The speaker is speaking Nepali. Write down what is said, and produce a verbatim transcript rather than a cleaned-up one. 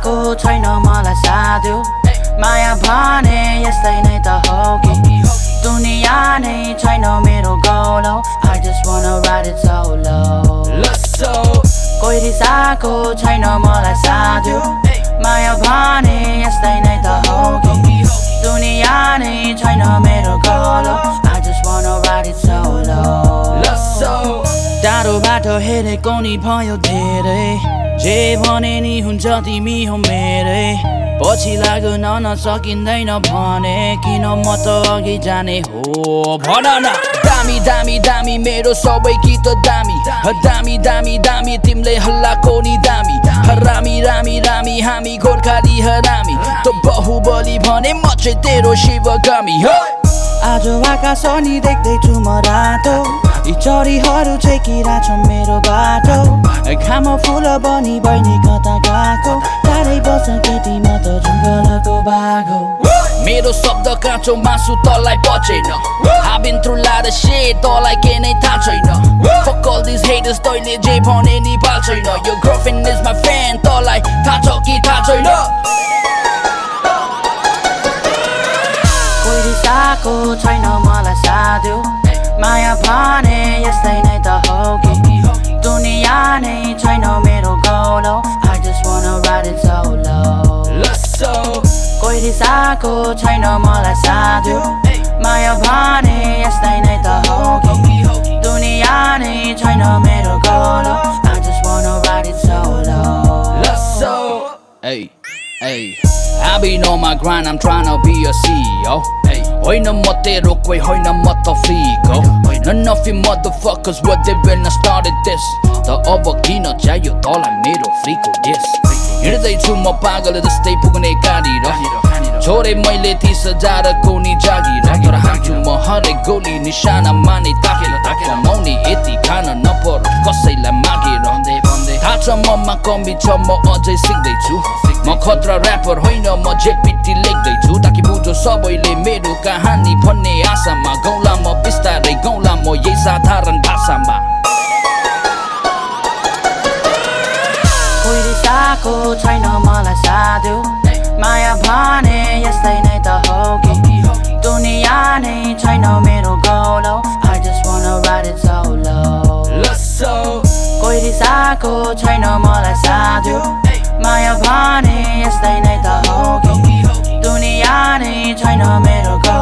साको छैन मलाई साध्यो माया भने यस्तै नै त हो कि दुनिया नै छैन मेरो गौलो I just wanna ride it solo कोही रिसाको छैन मलाई साध्यो माया भने यस्तै नै त हो कि दुनिया नै छैन मेरो गौलो I just wanna ride it solo टाढो बाटो हेरेको नि भयो धेरै जे भने नि हुन्छ तिमी हो मेरै पछि लाग्न नसकिँदैन भने किन म त अघि जाने हो भन न दामी दामी दामी मेरो सबै गीत दामी दामी दामी दामी तिमीले हल्लाको नि दामी रामी रामी रामी हामी गोर्खाली हरामी त बाहुबली भने म चाहिँ तेरो शिवगामी आज आकाश अनि देख्दैछु म रातो यी चरीहरू छेकिरा छ मेरो बाटो घाम फुल बनी बहिनी कता गएको टाढै बस्छ केटी म त जङ्गलको बाघ हो मेरो शब्द काँचो मासु तँलाई पचेन I've been through lot of shit तँलाई के नै थाहा छैन Fuck all these haters तैँले जे भने नि पाल छैन Your girlfriend is my friend तँलाई थाहा छ कि थाहा छैन कोही रिसाको छैन मलाई साध्यो माया भने यस्तै नै त हो कि दुनिया नै छैन मेरो गौलो I just wanna ride it solo कोही रिसाको छैन मलाई साध्यो माया भने यस्तै नै त हो कि दुनिया नै छैन मेरो गौलो I just wanna ride it solo Hey, hey I've been on my grind, I'm trying to be a C E O होइन म तेरो कोही होइन म त फ्रीको None of you motherfuckers were there when I started this त अब किन चाहियो तँलाई मेरो फ्रीको yes हिँड्दैछु म पागल जस्तै पुग्ने गाडी र छोरे मैले तीस हजारको नि जागिर तर हान्छु म हरेक गोली निशाना माने ताकेर कमाउने यति खान नपरोस् कसैलाई मागेर थाहा छ ममा कमी छ म अझै सिक्दैछु म खतरा ऱ्यापर होइन म जेपिटी लेख्दैछु ताकि बुझो सबैले मेरो कहानी भन्ने आशामा गौला म बिस्तारै गौला म यही साधारण भाषामा कोही रिसाको छैन मलाई साध्यो माया भने यस्तै नै त हो कि दुनिया नै छैन मेरो गौलो I just wanna ride it solo कोही रिसाको छैन मलाई साध्यो माया भने यस्तै नै त हो कि दुनिया नै छैन मेरो